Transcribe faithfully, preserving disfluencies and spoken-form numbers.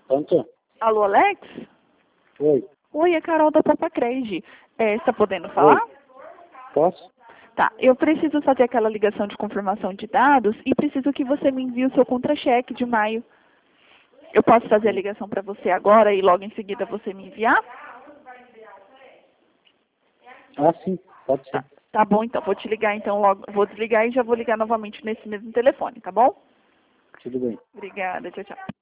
Pronto? Alô, Alex? Oi. Oi, é Carol da Papacred. É, está podendo falar? Oi. Posso? Tá, eu preciso fazer aquela ligação de confirmação de dados e preciso que você me envie o seu contra-cheque de maio. Eu posso fazer a ligação para você agora e logo em seguida você me enviar? Ah, sim. Pode ser. Tá, tá bom, então. Vou te ligar então logo. Vou desligar e já vou ligar novamente nesse mesmo telefone, tá bom? Tudo bem. Obrigada, tchau, tchau.